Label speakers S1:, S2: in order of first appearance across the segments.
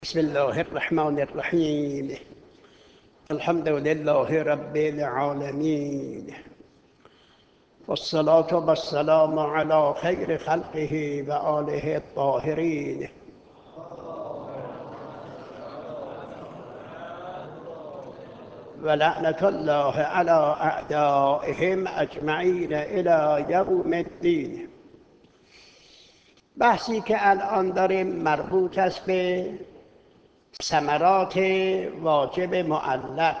S1: بسم الله الرحمن الرحیم. الحمد لله رب العالمین والصلاة والسلام على خیر خلقه و آله الطاهرین و لعنة الله على اعدائهم اجمعین الی یوم الدین. بحثی که الان داریم مربوط است به ثمرات واجب معلق.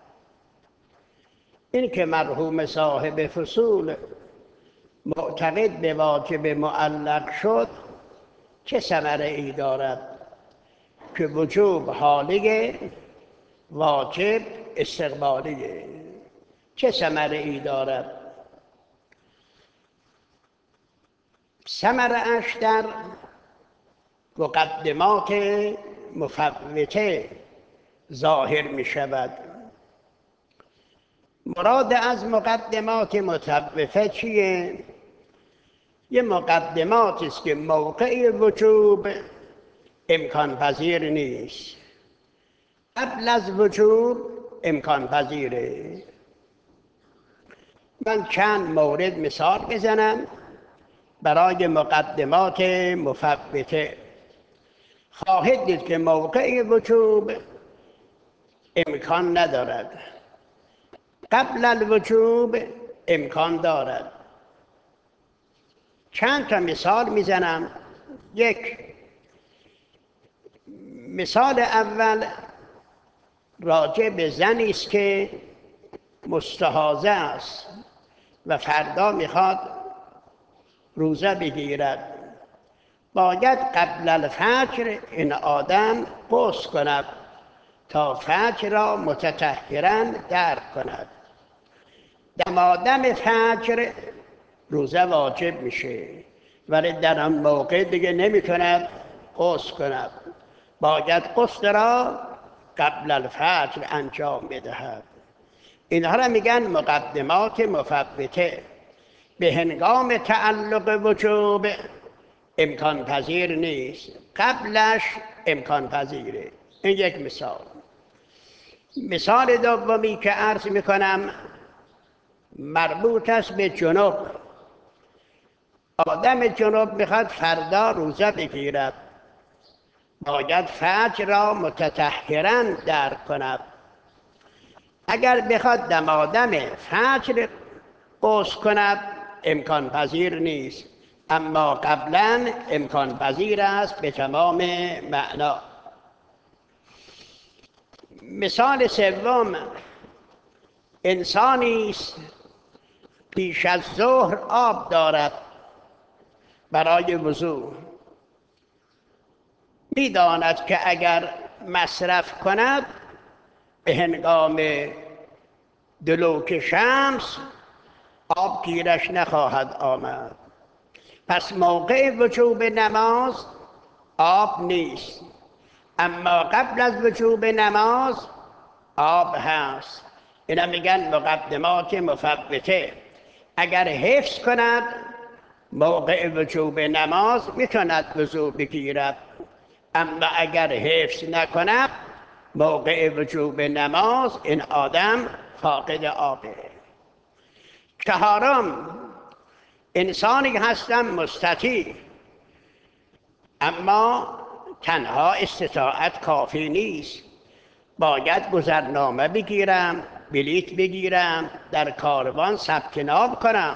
S1: این که مرحوم صاحب فصول معتقد به واجب معلق شد چه ثمره ای دارد که وجوب حالیه، واجب استقبالیه؟ چه ثمره ای دارد؟ ثمره اش در مقدمات مفوته ظاهر می شود. مراد از مقدمات مفوته چیه؟ یه مقدمات است که موقع وجوب امکان پذیر نیست، قبل از وجوب امکان پذیره. من چند مورد مثال بزنم برای مقدمات مفوته. خواهید دید که موقع وجوب امکان ندارد، قبل الوجوب امکان دارد. چند تا مثال میزنم. یک مثال اول راجع به زنی است که مستحاضه است و فردا میخواد روزه بگیرد. باید قبل الفجر این آدم غسل کند تا فجر را متطهرا درک کند. دمادم فجر روزه واجب میشه، ولی در آن موقع دیگه نمیتوند غسل کند. باید غسل را قبل الفجر انجام بدهد. اینها را میگن مقدمات مفوته. به هنگام تعلق وجوب امکان پذیر نیست، قبلش امکان پذیره. این یک مثال. مثال دومی که عرض میکنم مربوط است به جنوب. آدم جنوب میخواد فردا روزه بگیرد، باید فجر را متطهرا درک کند. اگر بخواد دمادم فجر غسل کند امکان پذیر نیست، اما قبلا امکان پذیر است به تمام معنا. مثال سوم انسانی است پیش از ظهر آب دارد برای وضو. میداند که اگر مصرف کند به هنگام دلوک شمس آب گیرش نخواهد آمد، پس موقع وجوب نماز آب نیست، اما قبل از وجوب نماز آب هست. اینا میگن مقدمات مفوته. اگر حفظ کند موقع وجوب نماز میتوند وضو بگیرد، اما اگر حفظ نکند موقع وجوب نماز این آدم فاقد آبه. چهارم انسانی هستم مستطیع، اما تنها استطاعت کافی نیست. باید گذرنامه بگیرم، بلیط بگیرم، در کاروان ثبت نام کنم.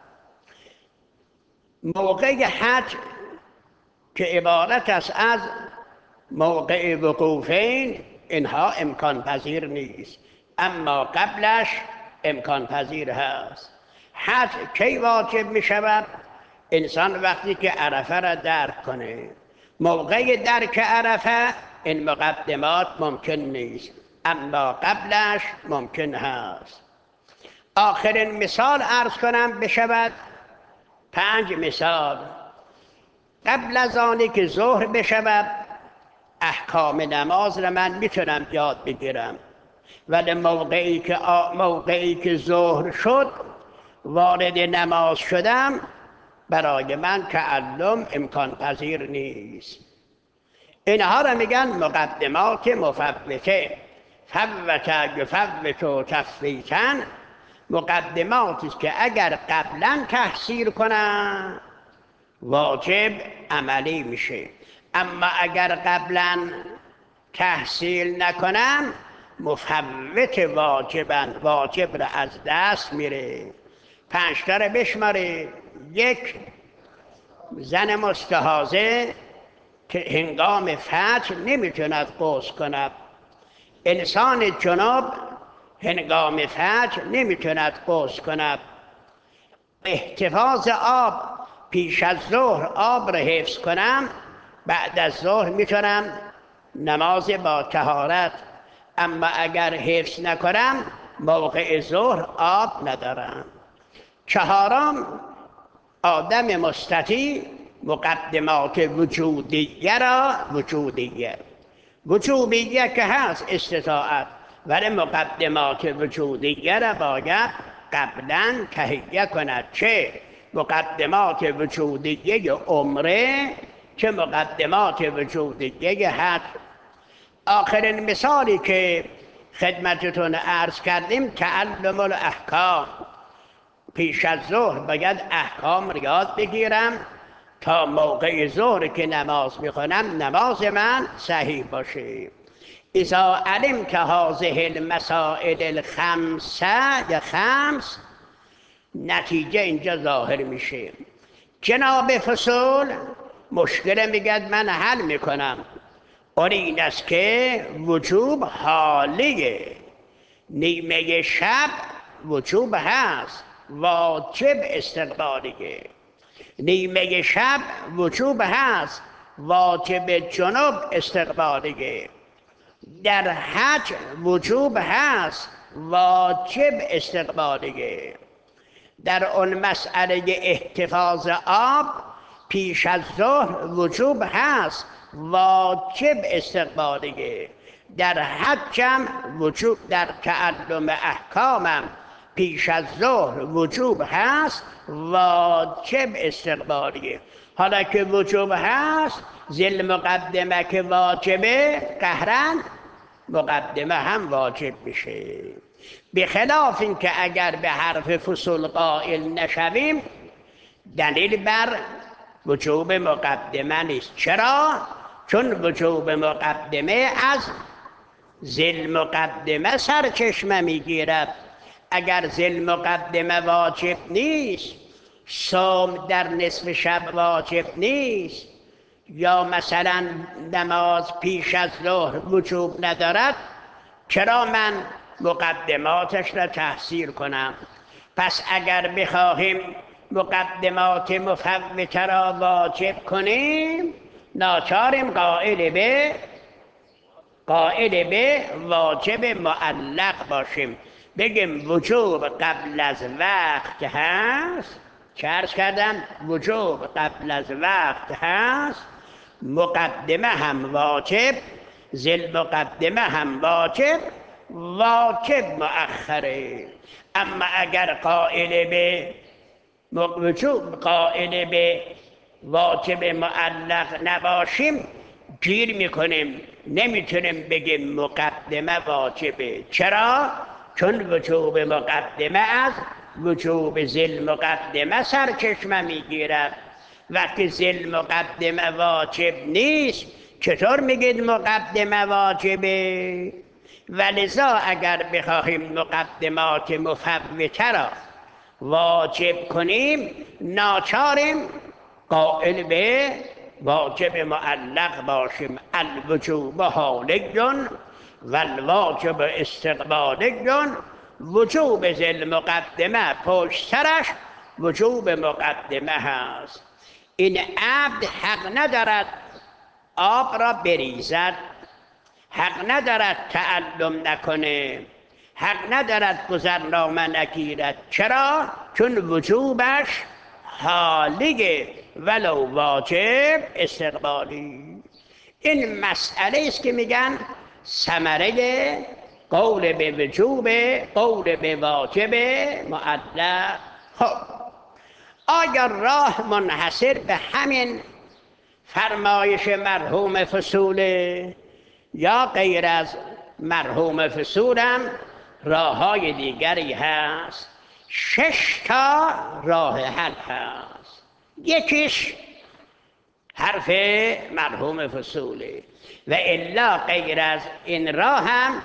S1: موقع حج که عبارت است از موقع وقوفین اینها امکان پذیر نیست، اما قبلش امکان پذیر هست. حج کی واجب می شود؟ انسان وقتی که عرفه را درک کنه. موقع درک عرفه این مقدمات ممکن نیست، اما قبلش ممکن هست. آخرین مثال عرض کنم بشود 5 مثال. قبل از آنی که ظهر بشود احکام نماز را من میتونم یاد بگیرم، ولی موقعی که ظهر شد وارد نماز شدم برای من تعلم امکان پذیر نیست. اینها را میگن مقدمات مفوته. فوت یفوت تفویتا، مقدماتی است که اگر قبلا تحصیل کنم واجب عملی میشه، اما اگر قبلا تحصیل نکنم مفوت واجبن، واجب را از دست میره. 5 تا را بشماره. 1، زن مستحاضه که هنگام فتح نمیتوند غسل کند. انسان جنوب هنگام فتح نمیتوند غسل کند. احتفاظ آب، پیش از ظهر آب را حفظ کنم، بعد از ظهر میتونم نماز با طهارت، اما اگر حفظ نکنم موقع ظهر آب ندارم. 4، آدم مستطیع مقدمات وجودیه را وجوبیه که هست استطاعت، ولی مقدمات وجودیه را باید قبلا تهیه کند. چه مقدمات وجودیه عمره، چه مقدمات وجودیه حج. آخرین مثالی که خدمتتون عرض کردیم تعلم الاحکام. پیش از ظهر باید احکام را یاد بگیرم تا موقع ظهر که نماز میخونم نماز من صحیح باشه. اذا علمت هذه المسائل الخمسه یا خمس، نتیجه اینجا ظاهر میشه. جناب فصول مشکل میگد من حل میکنم. اون این است که وجوب حالیه، نیمه شب وجوب هست، واجب استقبالیه. نیمه شب وجوب هست، واجب جنوب استقبالیه. در حج وجوب هست، واجب استقبالیه. در اون مسئله احتفاظ آب پیش از ظهر وجوب هست، واجب استقبالیه. در حجم وجوب، در تعلم احکامم پیش از ظهر وجوب هست، واجب استقبالیه. حالا که وجوب هست، ذل مقدمه که واجبه قهرن مقدمه هم واجب میشه. بخلاف این که اگر به حرف فصول قائل نشویم دلیل بر وجوب مقدمه نیست. چرا؟ چون وجوب مقدمه از ذل مقدمه سرچشمه میگیرد. اگر ذل مقدمه واجب نیست، صوم در نصف شب واجب نیست، یا مثلا نماز پیش از ظهر وجوب ندارد، چرا من مقدماتش را تحصیل کنم؟ پس اگر بخواهیم مقدمات مفوته را واجب کنیم ناچاریم قائل به واجب معلق باشیم. بگیم وجوب قبل از وقت هست، چه عرض کردم؟ وجوب قبل از وقت هست، مقدمه هم واجب، ذل مقدمه هم واجب، واجب مؤخره. اما اگر قائل به واجب معلق نباشیم گیر میکنیم، نمیتونیم بگیم مقدمه واجبه. چرا؟ چون وجوب مقدمه از وجوب ذل مقدمه سرچشمه میگیرد. وقتی ذل مقدمه واجب نیست چطور میگید مقدمه واجبه؟ ولذا اگر بخواهیم مقدمات مفوته را واجب کنیم ناچاریم قائل به واجب معلق باشیم. الوجوب حالیون و الواجب استقبالیون. وجوب ذل مقدمه پشت سرش وجوب مقدمه هست. این عبد حق ندارد آب را بریزد، حق ندارد تعلم نکنه، حق ندارد گذرنامه نگیرد. چرا؟ چون وجوبش حالیه ولو واجب استقبالی. این مسئله است که میگن ثمره قول به وجوب، قول به واجب معلق. خب آیا راه منحصر به همین فرمایش مرحوم فصوله یا غیر از مرحوم فصولم راه های دیگری هست. 6 تا راه حل هست. یکیش حرف مرحوم فصوله و الا غیر از این راه هم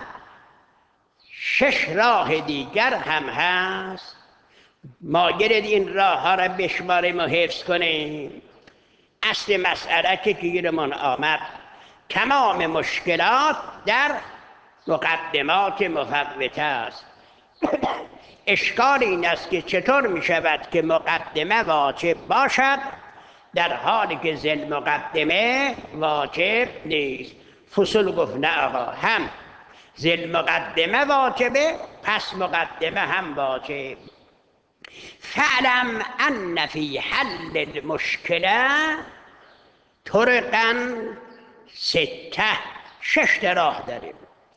S1: 6 راه دیگر هم هست. ما گرد این راه ها را بشماریم و حفظ کنیم. اصل مسئله که گیرمون آمد تمام مشکلات در مقدمات مفوته است. اشکال این است که چطور می شود که مقدمه واجب باشد در حالی که ذی مقدمه واجب نیست. فصول گفت نه آقا، هم ذی مقدمه واجبه پس مقدمه هم واجب. فعلم ان فی حل المشکله طرقا 6 راه داریم.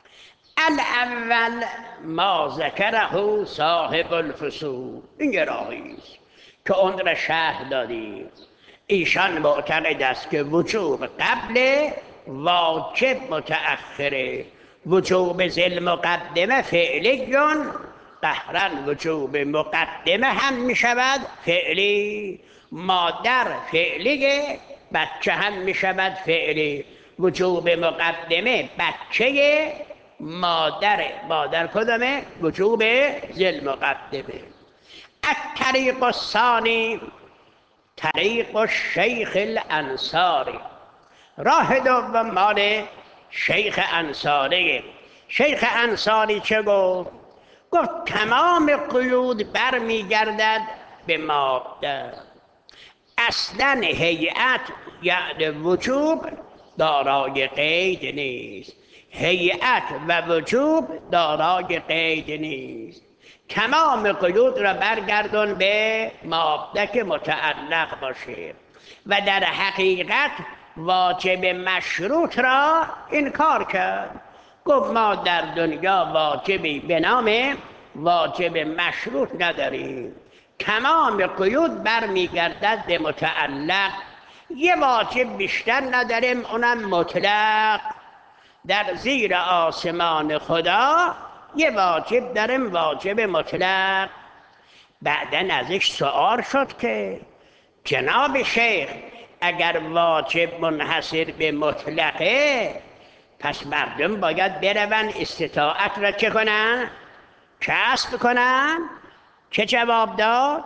S1: الاول ما ذکره صاحب الفصول، این یه راهیست که اون را شرح دادیم. ایشان معتقد است که وجوب قبل واجب متأخره. وجوب ذی مقدمه فعلیون قهرا وجوب مقدمه هم می شود فعلی. مادر فعلی بچه هم می شود فعلی. وجوب مقدمه بچه مادر کدامه؟ وجوب ذی مقدمه. الطریق الثانی طریق الشیخ الانصاری، راه دوم مال شیخ انصاری. شیخ انصاری چه گفت؟ گفت تمام قیود برمیگردد به ماده. اصلا هیئت یعنی وجوب دارای قید نیست. هیئت و وجوب دارای قید نیست. تمام قیود را برگردون به ماده که متعلق باشه و در حقیقت واجب مشروط را انکار کرد. گفت ما در دنیا واجبی به نام واجب مشروط نداریم. تمام قیود برمیگردد به متعلق. یه واجب بیشتر نداریم، اونم مطلق. در زیر آسمان خدا یه واجب داریم، واجب مطلق. بعدن ازش سؤال شد که جناب شیخ اگر واجب منحصر به مطلقه پس مردم باید برون استطاعت را چه کنن؟ کسب کنن؟ چه جواب داد؟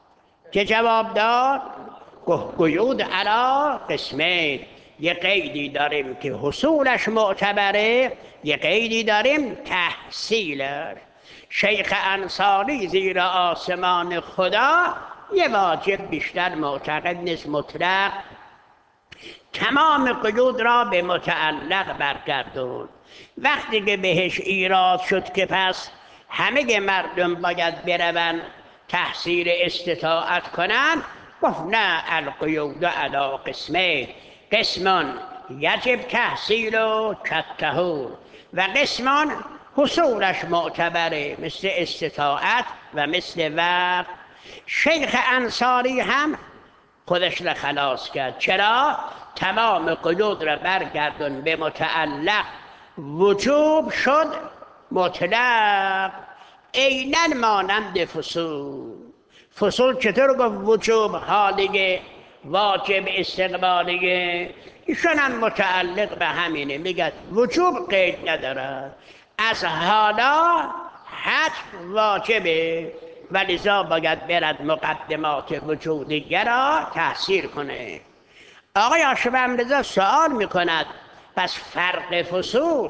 S1: قیود علی قسمین. یه قیدی داریم که حصولش معتبره، یه قیدی داریم تحصیلش. شیخ انصاری زیر آسمان خدا یه واجب بیشتر معتقد نیست، مطلق. تمام قیود را به متعلق برگردون. وقتی که بهش ایراد شد که پس همه مردم باید برون تحصیل استطاعت کنند، گفت نه، القیود علی قسمین. قسم یجب تحصیل و کالطهور و قسم حصولش معتبره مثل استطاعت و مثل وقت. شیخ انصاری هم خودش را خلاص کرد. چرا؟ تمام قیود را برگردون به متعلق. وجوب شد مطلق، عیناً مانند فصول. فصول چطور گفت وجوب حالیه، واجب استقبالیه؟ ایشون هم متعلق به همینه، میگه وجوب قید ندارد، از حالا حتم واجبه و لذا باید برد مقدمات وجودیه را تحصیل کنه. آقای هاشم رضا سوال میکند پس فرق فصول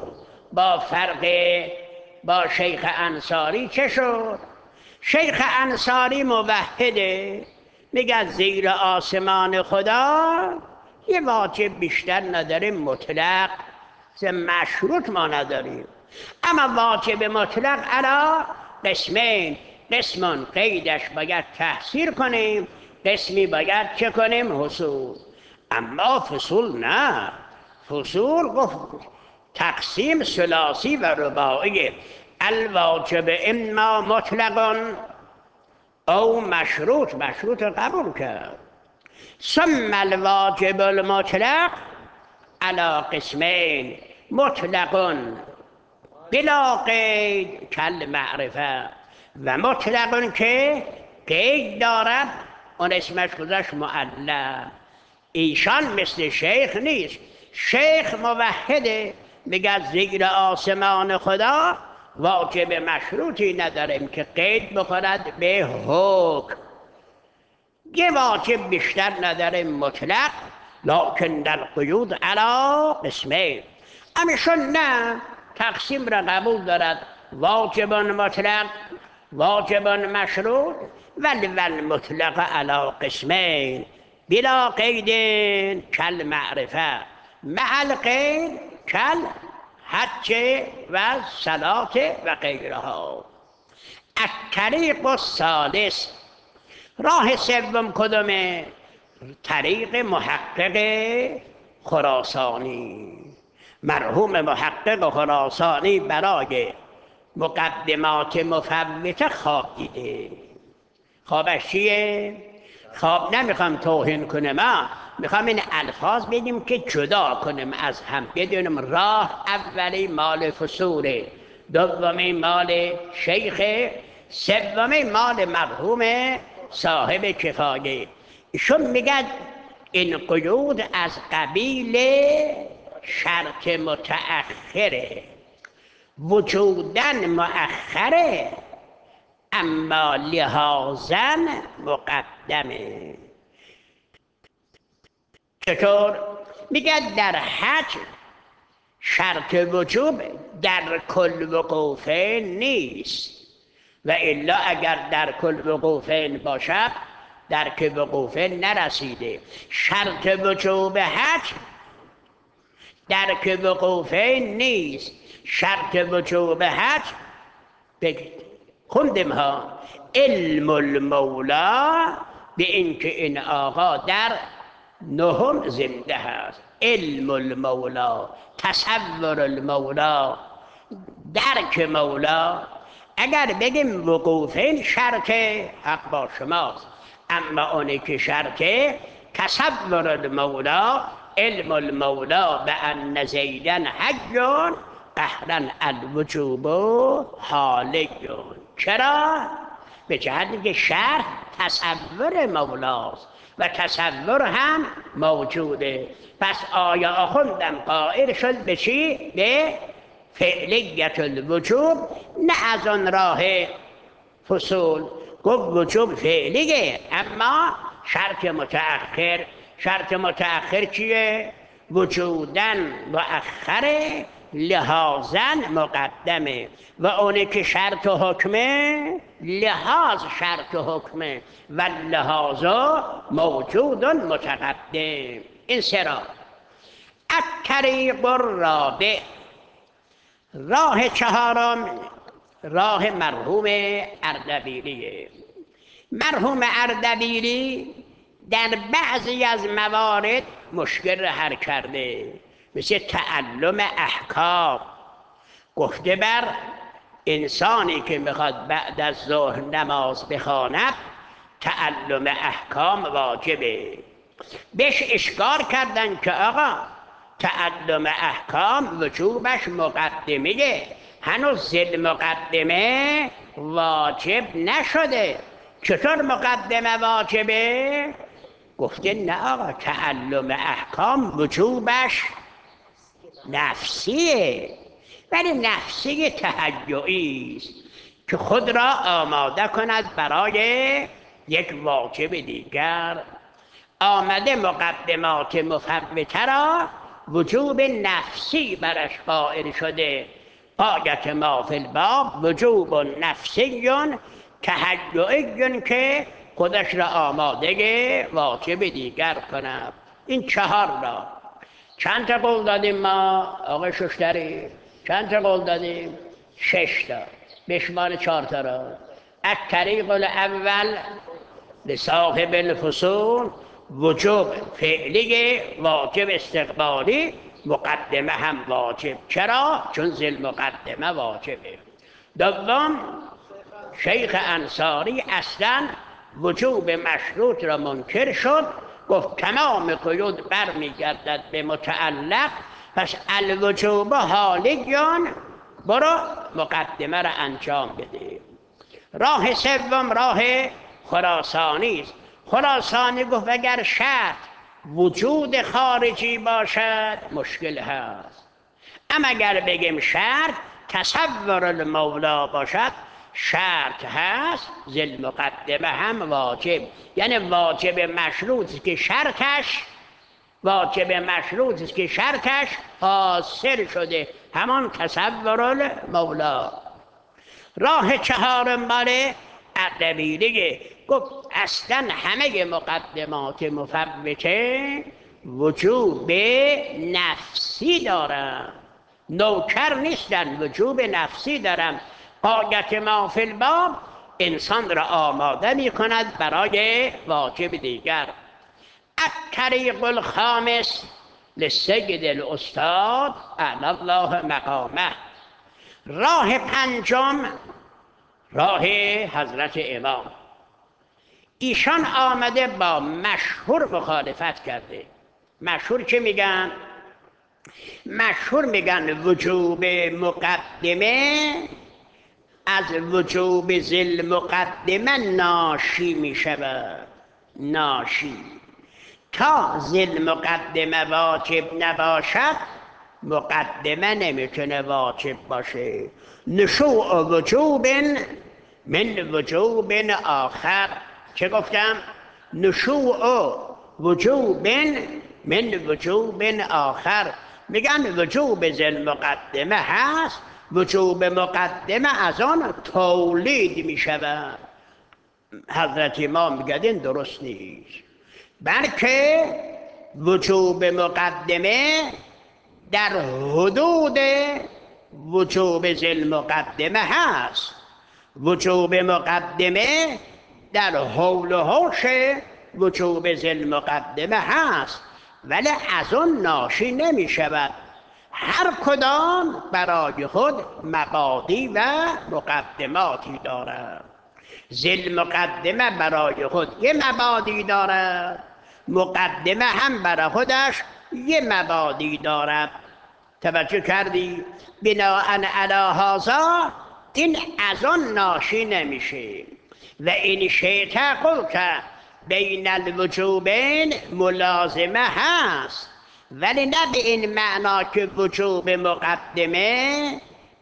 S1: با شیخ انصاری چه شد؟ شیخ انصاری موحده، میگه زیر آسمان خدا یه واجب بیشتر نداریم، مطلق. مشروط ما نداریم. اما واجب مطلق علا قسمین. قسم قیدش باید تحصیل کنیم، قسمی باید چه کنیم؟ حصول. اما فصول نه. فصول گفت تقسیم ثلاثی و رباعی. الواجب اما مطلق او مشروط. مشروط قبول کرد. ثم الواجب المطلق علی قسمین مطلق بلا قید کالمعرفه و مطلق که قید دارد اون اسمش گذاشت معلق. ایشان مثل شیخ نیست. شیخ موحده، میگه زیر آسمان خدا واجب مشروطی نداریم که قید بکند به حکم. یه واجب بیشتر نداریم مطلق، لکن در قیود علی قسمین. امیشون نه، تقسیم را قبول دارد، واجب مطلق، واجب مشروط، ولی مطلق علی قسمین بلا قید کالمعرفه مع قید کل حج و صلات و غیرها. الطریق الثالث، راه سوم کدومه؟ طریق محقق خراسانی. مرحوم محقق خراسانی برای مقدمات مفوته خواب دیده. خوابش چیه؟ خواب نمیخوام توهین کنم، میخوام این الفاظ بدیم که جدا کنیم از هم، بدونیم راه اولی مال فصوله، دومی مال شیخ، سومی مال مرحوم صاحب کفایه. ایشون میگن این قیود از قبیل شرط متأخره، وجودن مؤخره، اما لحاظاً مقدمه. چطور؟ میگه در حج شرط وجوب در کل وقوفین نیست، و الا اگر در کل وقوفین باشد در که وقوفین نرسیده. شرط وجوب حج در که وقوفین نیست. شرط وجوب حج خوندیم ها، علم المولا، به اینکه این آقا در نهم زنده هست. علم المولا، تصور المولا، درک مولا. اگر بگیم وقوفین شرط، حق با شماست، اما اونی که شرط تصور المولا، علم المولا به ان زیدن حج قهرا الوجوب حالیون. چرا؟ به جهت که شرط تصور مولاست و تصور هم موجوده. پس آیا آخوندم قائل شد به چی؟ به فعلیت الوجوب، نه از آن راه فصول. گفت وجوب فعلیه اما شرط متأخر. شرط متأخر چیه؟ وجودن مؤخره، لحاظاً مقدمه. و اونی که شرط و حکمه، لحاظ شرط و حکمه، و لحاظ موجود متقدم. این سرا. الطریق الرابع، راه چهارم راه مرحوم اردبیلیه. مرحوم اردبیلی در بعضی از موارد مشکل حل کرده، مثل تعلم احکام. گفته بر انسانی که میخواد بعد از ظهر نماز بخواند تعلم احکام واجبه. بهش اشکال کردن که آقا تعلم احکام وجوبش مقدمه، هنوز زل مقدمه واجب نشده، چطور مقدمه واجبه؟ گفته نه آقا، تعلم احکام وجوبش نفسیه، ولی نفسی تهیعی است که خود را آماده کند برای یک واجب دیگر. آمده مقدمات مفوته را وجوب نفسی برش قائل شده. غایت ما فی الباب وجوب نفسی تهیعی که خودش را آماده واجب دیگر کند. این چهار را چند تا قول دادیم ما آقای ششتری؟ چند تا قول دادیم؟ 6 تا. بشمار 4 تا را. الطریق الاول لصاحب الفصول وجوب فعلی، واجب استقبالی، مقدمه هم واجب. چرا؟ چون ذل مقدمه واجبه. دوم، شیخ انصاری اصلا وجوب مشروط را منکر شد گفت تمام قیود برمیگردد به متعلق، پس الوجوب حالیان، برو مقدمه را انجام بده. راه سوم راه خراسانی است. خراسانی گفت اگر شرط وجود خارجی باشد مشکل هست، اما اگر بگیم شرط تصور المولا باشد شرط هست، ذل مقدمه هم واجب، یعنی واجب مشروطی که شرطش حاصل شده، همان تصور المولا. راه چهارم مال عقل‌بینی، گفت اصلا همه مقدمات مفوته وجوب نفسی دارن، نوکر نیستن، وجوب نفسی دارن. غایت ما فی الباب انسان را آماده می کند برای واجب دیگر. الطریق الخامس للسید الاستاد اعلی الله مقامه، راه پنجم راه حضرت امام. ایشان آمده با مشهور مخالفت کرده. مشهور چه میگن؟ مشهور میگن وجوب مقدمه از وجوب ذل مقدمه ناشی میشود. ناشی تا ذل مقدمه واجب نباشد مقدمه نمیتونه واجب باشه. نشوء وجوب من وجوب آخر. چه گفتم؟ نشوء وجوب من وجوب آخر. میگن وجوب ذل مقدمه هست، وجوب مقدمه از آن تولید میشود. حضرت امام میگن این درست نیست، بلکه وجوب مقدمه در حدود وجوب ذل مقدمه هست. وجوب مقدمه در حول و حوش وجوب ذل مقدمه هست، ولی از آن ناشی نمی شود. هر کدام برای خود مبادی و مقدماتی دارد. ذل مقدمه برای خود یه مبادی دارد، مقدمه هم برای خودش یه مبادی دارد. توجه کردی؟ بناءً علی هذا این از آن ناشی نمیشه. و این شیط قلت بین الوجوبین ملازمه هست، ولی نه به این معنا که وجوب مقدمه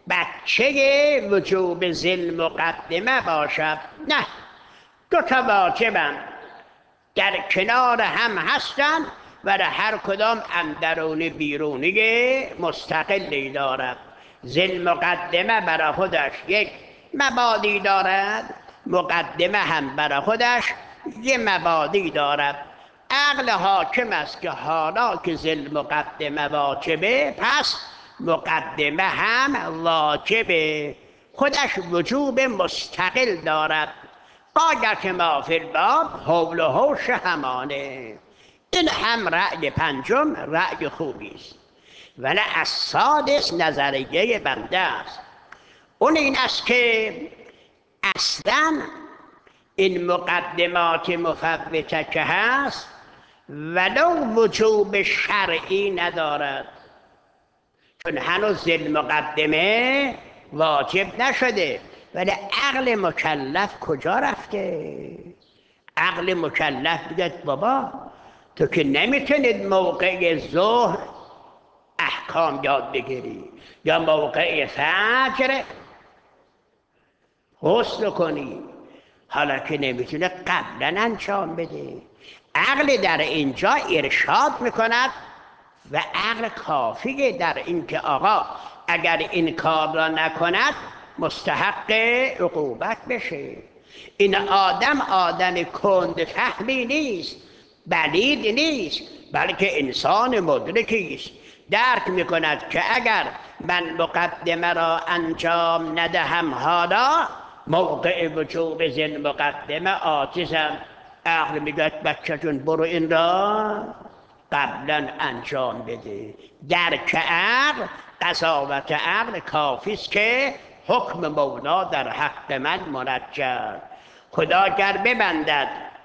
S1: بچه وجوب ذل مقدمه باشد. نه، دو تا واجبن در کنار هم هستن و هر کدام اندرونی بیرونی مستقلی دارد. ذل مقدمه برای خودش یک مبادی دارد، مقدمه هم برای خودش یک مبادی دارد. عقل حاکم است که حالا که ذل مقدمه واجبه پس مقدمه هم واجبه، خودش وجوب مستقل دارد. غایت ما فی الباب حول و حوش همانه. این هم رأی پنجم رأی خوبی است، ولی السادس نظریه بنده است. اون این است که اصلا این مقدمات مفوته که هست ولو وجوب شرعی ندارد، چون هنوز ذل مقدمه واجب نشده. ولی عقل مکلف کجا رفته؟ عقل مکلف میگه بابا تو که نمیتونید موقع ظهر احکام یاد بگیری یا موقع فجر غسل کنی، حالا که نمیتونه قبلا انجام بده. عقل در اینجا ارشاد میکند و عقل کافیه در اینکه آقا اگر این کار را نکند مستحق عقوبت بشه. این آدم کند فهمی نیست، بلید نیست، بلکه انسان مدرکی است. درک میکند که اگر من مقدمه را انجام ندهم حالا موقع وجوب ذل مقدمه عاجزم. عقل میگه بچه جون برو این را قبلا انجام بده. درک عقل، قضاوت عقل کافی است که حکم مولا در حق من منجر. خدا گر ببندد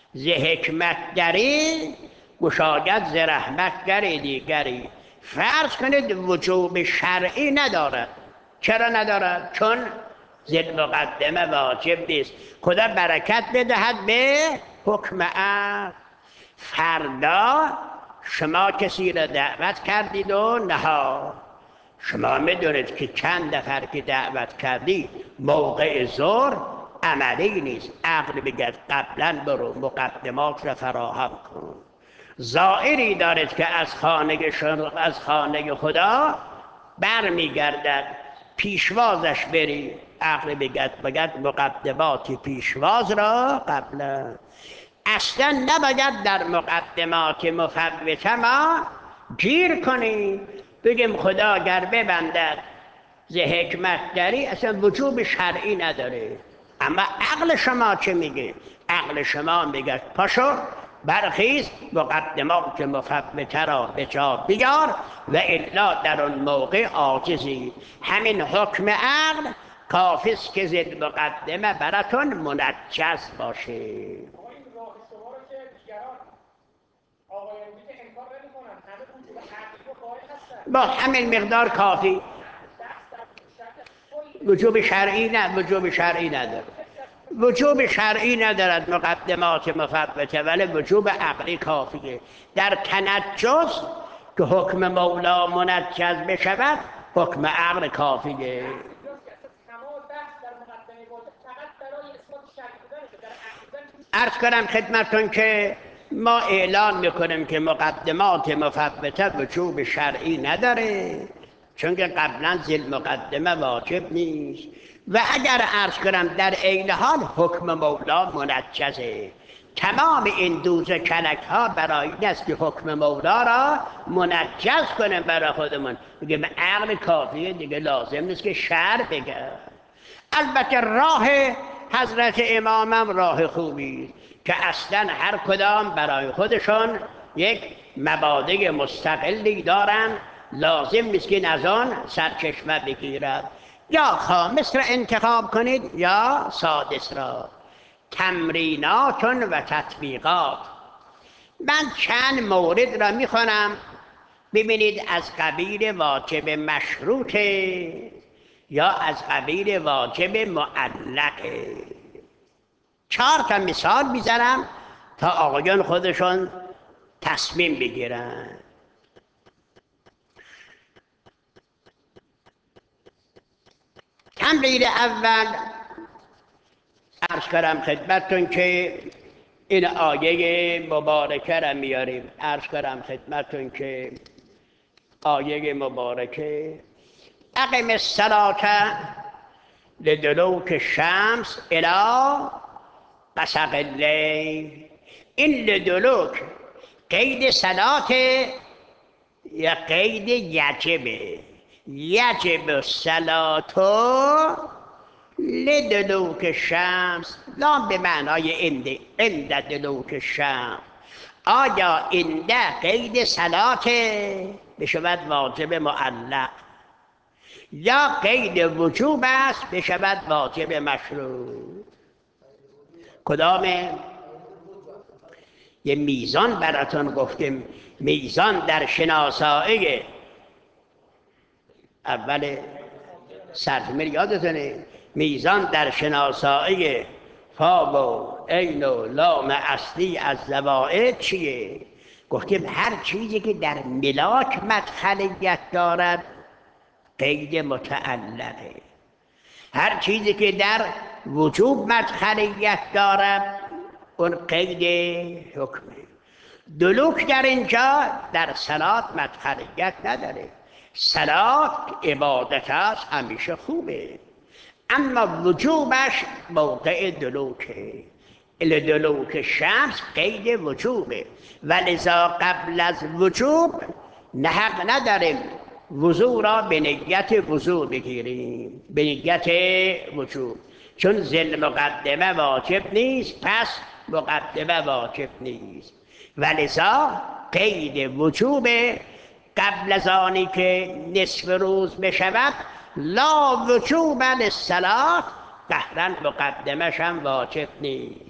S1: ز حکمت دری گشاید ز رحمت در دیگری. فرض کنید وجوب شرعی ندارد. چرا ندارد؟ چون ذی مقدمه واجب نیست. خدا برکت بدهد به حکم عقل. فردا شما کسی را دعوت کردید و نهار، شما میدونید که چند نفر که دعوت کردی موقع ظهر عملی نیست. عقل بگد قبلا برو مقدمات را فراهم کن. زائری دارد که از خانه خدا برمیگردد، پیشوازش بری. عقل بگد مقدمات پیشواز را قبلا. اصلا نباید در مقدمات مفوته ما گیر کنیم، بگیم خدا اگر ببندد ز حکمت دری اصلا وجوب شرعی نداره. اما عقل شما چه میگه؟ عقل شما میگه پاشو برخیز مقدمات مفوته را به جا بیار و الا در اون موقع عاجزی. همین حکم عقل کافیست که ذی مقدمه براتون منجز باشه. با همین مقدار کافی. وجوب شرعی نه، وجوب شرعی نداره. وجوب شرعی ندارد مقدمات مفوته، ولی وجوب عقلی کافیه. در تنجز که حکم مولا منجز بشود حکم عقل کافیه. عرض کنم خدمتون که ما اعلان میکنیم که مقدمات مفوته وجوب شرعی نداره، چون که قبلا ذی مقدمه واجب نیست. و اگر عرض کنم در عین حال حکم مولا منجزه. تمام این دوز کلک ها برای این است که حکم مولا را منجز کنیم برای خودمون. بگیم عقل کافیه دیگه، لازم نیست که شرع بگه. البته راه حضرت امامم راه خوبی که اصلا هر کدام برای خودشون یک مبادئ مستقلی دارن، لازم نیست که از آن سرچشمه بگیرد. یا خامس را انتخاب کنید یا سادس را. تمرینات و تطبیقات. من چند مورد را میخوانم ببینید از قبیل واجب مشروطه یا از قبیل واجب معلقه. 4 تا مثال میزنم تا آقایان خودشون تصمیم بگیرن. تمرین اول عرض کنم خدمتتون که این آیه مبارکه را میاریم. عرض کنم خدمتتون که آیه مبارکه اقم الصلاة لدلوک الشمس الی غسق اللیل. این لدلوک قید صلات یا قید یجبه. یجب الصلاة لدلوک الشمس. لام به معنای عند دلوک الشمس. آیا اینده قید صلات بشود واجب معلق، یا قید وجوب است بشود واجب مشروط؟ کدامه؟ یه میزان براتون گفتیم. میزان در شناسایی اول سرزمین یادتونه؟ میزان در شناسایی فا و عین و لام اصلی از زوائد چیه؟ گفتیم هر چیزی که در ملاک مدخلیت دارد قید متعلقه. هر چیزی که در وجوب مدخلیت دارد اون قید حکمه. دلوک در اینجا در صلات مدخلیت نداره. صلات عبادت است، همیشه خوبه، اما وجوبش موقع دلوکه. دلوک شمس قید وجوبه، ولذا قبل از وجوب حق نداریم وضو را به نیت وضو بگیریم، به نیت وجوب، چون ذی مقدمه واجب نیست، پس مقدمه واجب نیست. ولذا قید وجوب قبل از آنی که نصف روز بشود لا وجوب للصلاة، قهرا مقدمش هم واجب نیست.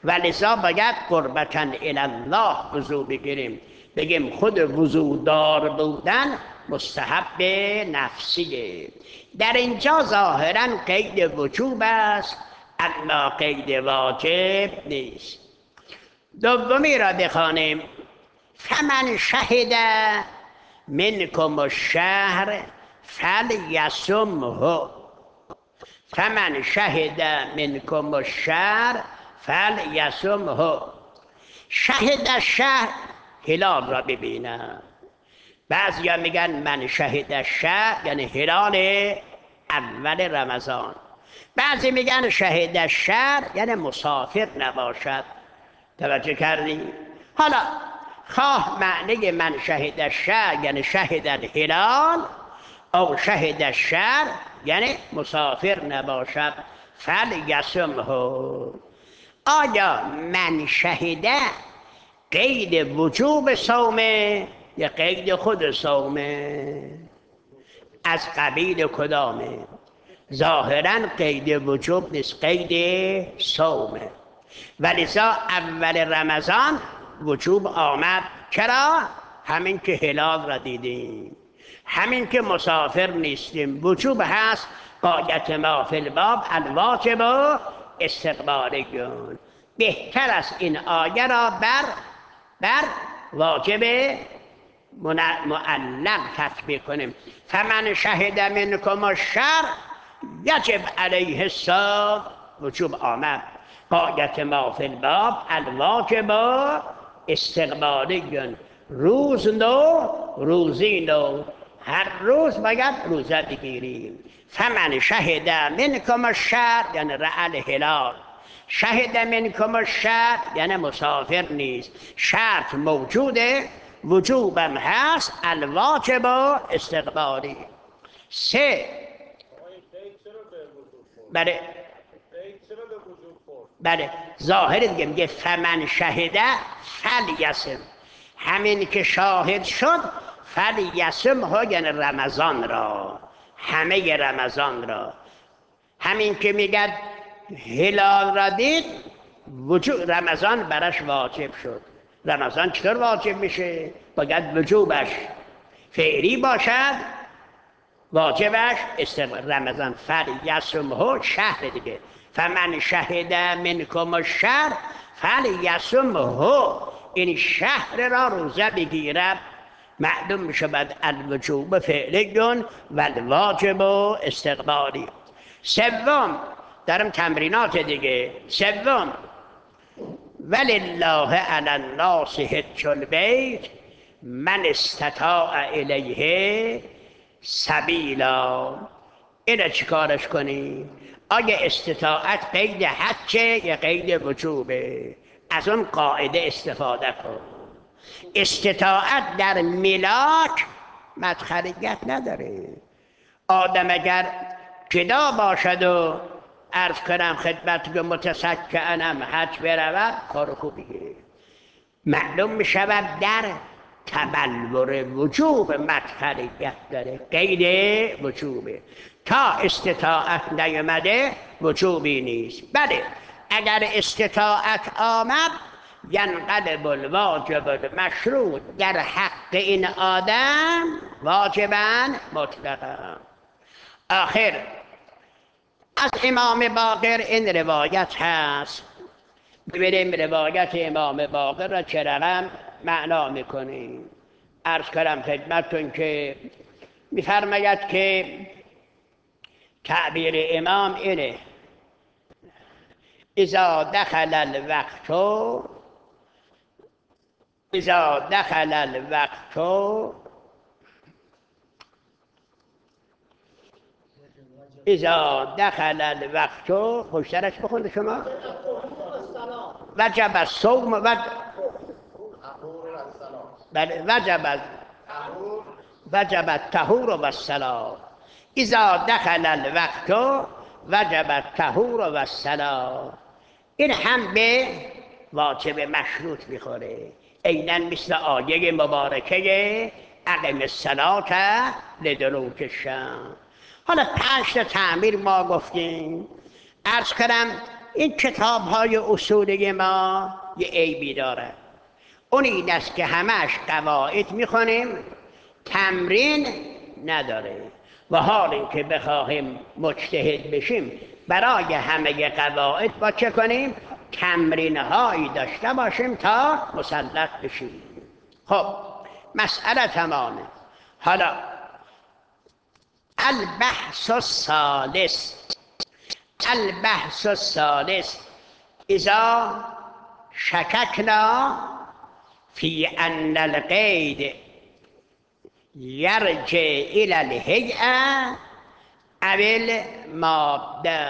S1: و لذا باید قربتاً الله وضو بگیریم، بگیم خود وضودار بودن مستحب نفسیه. در اینجا ظاهراً قید وجوب است اما قید واجب نیست. دومی را بخوانیم: فمن شهد منکم الشهر فلیصمه. فمن شهد منکم الشهر فلیصمه. شهد الشهر هلال را ببینم. بعضیا میگن من شهد الشهر یعنی هلال اول رمضان، بعضی میگن شهد الشهر یعنی مسافر نباشد. توجه کردی؟ حالا خواه معنی من شهد الشهر یعنی شهد الهلال او شهد الشهر یعنی مسافر نباشد، فلیصمه. آیا من شهده قید وجوب صومه یا قید خود صومه؟ از قبیل کدامه؟ ظاهراً قید وجوب نیست، قید صومه. ولذا اول رمضان وجوب آمد. چرا؟ همین که هلال را دیدیم، همین که مسافر نیستیم وجوب هست. غایت ما فی الباب الواجب استقبالیون. بهتر است این آیه را بر واجب معلق تطبیق کنیم. فمن شهد منکم الشهر یجب علیه الصوم. وجوب آمد. غایت ما فی الباب الواجب استقبالیون. روز نو روزی نو، هر روز باید روزه بگیریم. فمن شهد منکم الشهر یعنی رأى الهلال، شهد منکم الشهر یعنی مسافر نیست، شرط موجوده، وجوبم هست، الواجب استقبالی. سه بله ظاهر دیگه میگه فمن شهده فلیصم، همین که شاهد شد فلیصم ها یعنی رمضان را، همه رمضان را. همین که میگه هلال را دید وجوب رمضان براش واجب شد. رمضان چطور واجب میشه؟ باید وجوبش فعلی باشد، واجبش استقبال. رمضان فلیصمه شهر دیگه. فمن شهد منکم الشهر فلیصمه، این شهر را روزه بگیرد. معلوم میشه بعد الوجوب فعلی و الواجب استقبالی. سوم دارم تمرینات دیگه. سوم ولله علی الناس حج البیت من استطاع الیه سبیلا. اینو چیکارش کنی؟ آیا استطاعت قید حجه یا قید وجوبه؟ از اون قاعده استفاده کن. استطاعت در ملاک مدخلیت نداره. آدم اگر جدا باشد و عرض کنم خدمت که متسکعنم حج برود کار خوبیه، معلوم می شود در تبلور وجوب مدخلیت داره، قید وجوبه. تا استطاعت نیامده وجوبی نیست. بله اگر استطاعت آمد ینقلب الواجب المشروط، در حق این آدم واجباً مطلقاً. آخر از امام باقر این روایت هست. ببینیم روایت امام باقر را چه رقم معنا میکنیم. عرض کردم خدمتتون که میفرماید که تعبیر امام اینه: اذا دخل الوقت خوشترش بخونده شما وجب الصوم وجب الطهور و الصلاة. اذا دخل الوقت وجب الطهور و الصلاة. این هم به واجب مشروط میخوره، عیناً مثل آیه مبارکه اقم الصلاة لدلوک الشمس. حالا 5 تا تعبیر ما گفتیم. عرض کردم این کتاب های اصولی ما یه عیبی داره، اون این است که همش قواعد میخونیم، تمرین نداره. و حال اینکه بخواهیم مجتهد بشیم برای همه قواعد با چه کنیم؟ تمرین هایی داشته باشیم تا مسلط بشیم. خب مسئله تمامه. حالا البحث الثالث اذا شککنا فی ان القید یرجع الی الهیئه او الماده.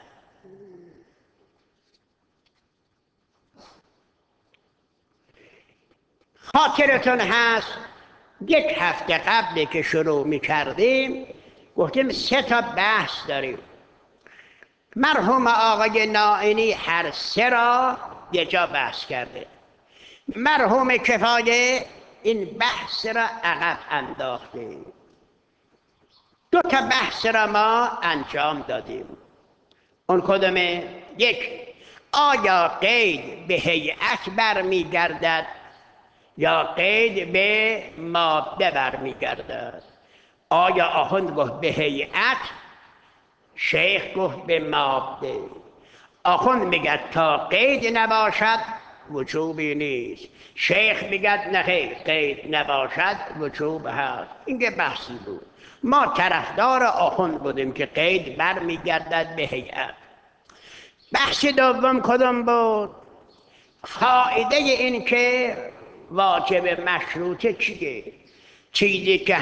S1: خاطرتون هست یک هفته قبل که شروع می کردیم گفتیم 3 تا بحث داریم. مرحوم آقای نائینی هر 3 را یه جا بحث کرده. مرحوم کفایه این بحث را عقب انداخته. 2 تا بحث را ما انجام دادیم. اون کدومه؟ 1 آیا قید به هیئت برمیگردد یا قید به ماده برمیگردد؟ آیا آخوند گفت به هیئت، شیخ گفت به ماده. آخوند میگه تا قید نباشد وجوبی نیست، شیخ میگه نه قید نباشد وجوب هست. این که بحثی بود. ما طرفدار آخوند بودیم که قید برمیگردد به هیئت. بحث دوم کدوم بود؟ فایده این که واجب مشروطه چیه؟ چیزی که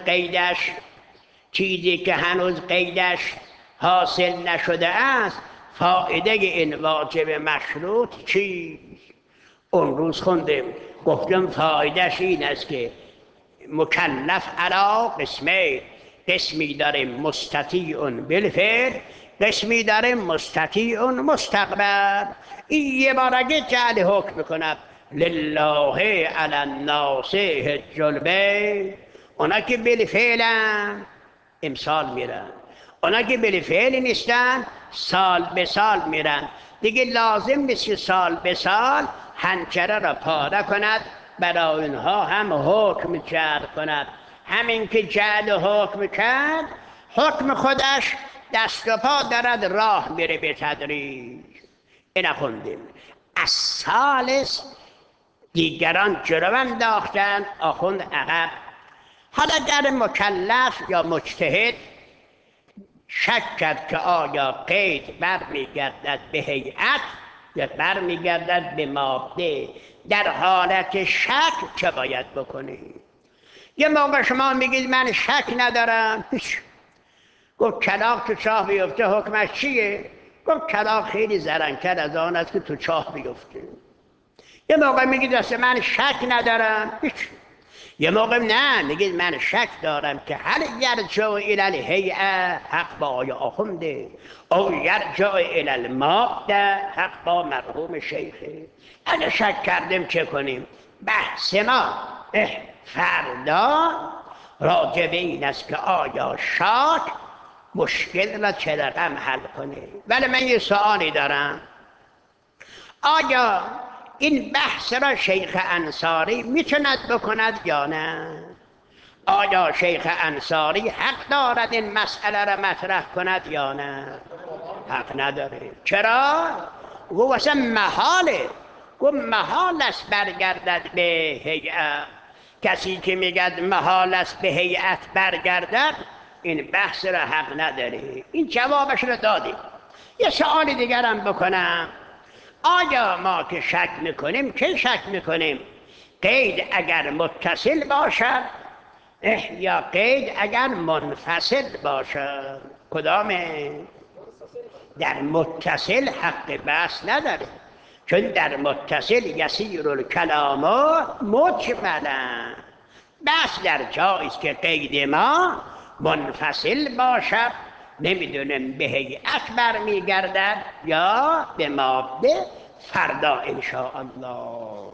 S1: هنوز قیدش حاصل نشده است، فایده این واجب مشروط چیست؟ اون روز خوندیم گفتم فایدهش این است که مکلف علی قسمین، قسمی داریم مستطیع بالفعل، قسمی داریم مستطیع مستقبل. این یه بارگه جعل حکم میکند لله علی الناس حج البیت. اونا که بالفعلن امسال میرن، اونا که بالفعل نیستن سال به سال میرن. دیگه لازم نیست که سال به سال حنجره را پاره کند برای اونها هم حکم جعل کند. همین که جعل حکم کرد، حکم خودش دست و پا دارد راه میره به تدریج. این خوندیم. از ثالث دیگران جلو انداختن، آخوند عقب. حالا در مکلف یا مجتهد شک کرد که آیا قید برمیگردد به هیئت یا برمیگردد به ماده. در حالت شک چه باید بکنی؟ یه موقع شما میگید من شک ندارم، گفت کلاغ تو چاه بیفته حکمش چیه؟ گفت کلاغ خیلی زرنگ‌تر از آن است که تو چاه بیفته. یه موقع میگید اصلا من شک ندارم، یه موقع نه میگید من شک دارم که هل یرجع الی الهیئه، حق با آیا آخونده، او یرجع الی الماده، حق با مرحوم شیخه. اگه شک کردیم چه کنیم؟ بحث ما فردا راجع به این است که آیا شک مشکل را چه رقم حل کنه. ولی من یه سوالی دارم، آیا این بحث را شیخ انصاری میتوند بکند یا نه؟ آیا شیخ انصاری حق دارد این مسئله را مطرح کند یا نه؟ حق نداره. چرا؟ گفت اصلا محاله. گفت محال است برگردد به هیئت. کسی که میگد محال است به هیئت برگردد این بحث را حق نداره. این جوابش را دادیم. یه سوال دیگرم بکنم، آیا ما که شک میکنیم که شک میکنیم قید اگر متصل باشد یا قید اگر منفصل باشد؟ کدامه؟ در متصل حق بحث نداره، چون در متصل یسیر الکلام مجملا. بحث در جایی است که قید ما منفصل باشد، نمیدونم به هیئت برمیگردد یا به ماده. فردا ان شاء الله